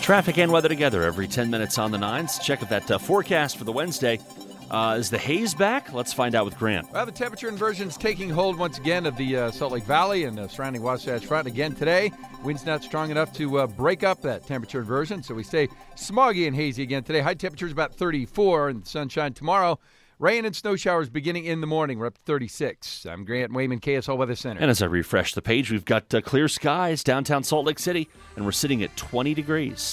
Traffic and weather together every 10 minutes on the nines. Check out that forecast for the Wednesday. Is the haze back? Let's find out with Grant. Well, the temperature inversion is taking hold once again of the Salt Lake Valley and surrounding Wasatch Front. Again today, wind's not strong enough to break up that temperature inversion, so we stay smoggy and hazy again today. High temperature is about 34 and sunshine tomorrow. Rain and snow showers beginning in the morning. We're up to 36. I'm Grant Wayman, KSL Weather Center. And as I refresh the page, we've got clear skies downtown Salt Lake City, and we're sitting at 20 degrees.